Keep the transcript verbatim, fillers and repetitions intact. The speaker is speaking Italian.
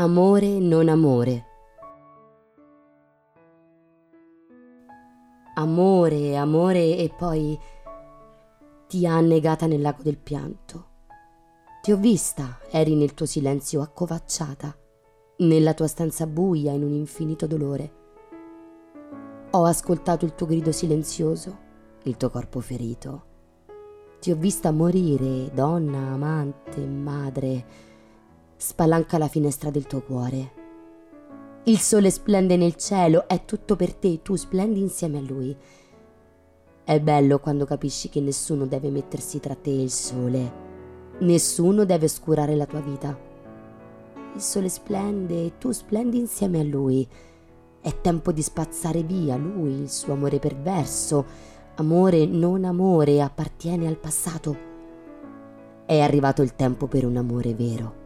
Amore non amore. Amore, amore e poi ti ha annegata nel lago del pianto. Ti ho vista, eri nel tuo silenzio accovacciata, nella tua stanza buia in un infinito dolore. Ho ascoltato il tuo grido silenzioso, il tuo corpo ferito. Ti ho vista morire, donna, amante, madre. Spalanca la finestra del tuo cuore. Il sole splende nel cielo, è tutto per te, tu splendi insieme a lui. È bello quando capisci che nessuno deve mettersi tra te e il sole. Nessuno deve oscurare la tua vita. Il sole splende e tu splendi insieme a lui. È tempo di spazzare via lui, il suo amore perverso. Amore non amore, appartiene al passato. È arrivato il tempo per un amore vero.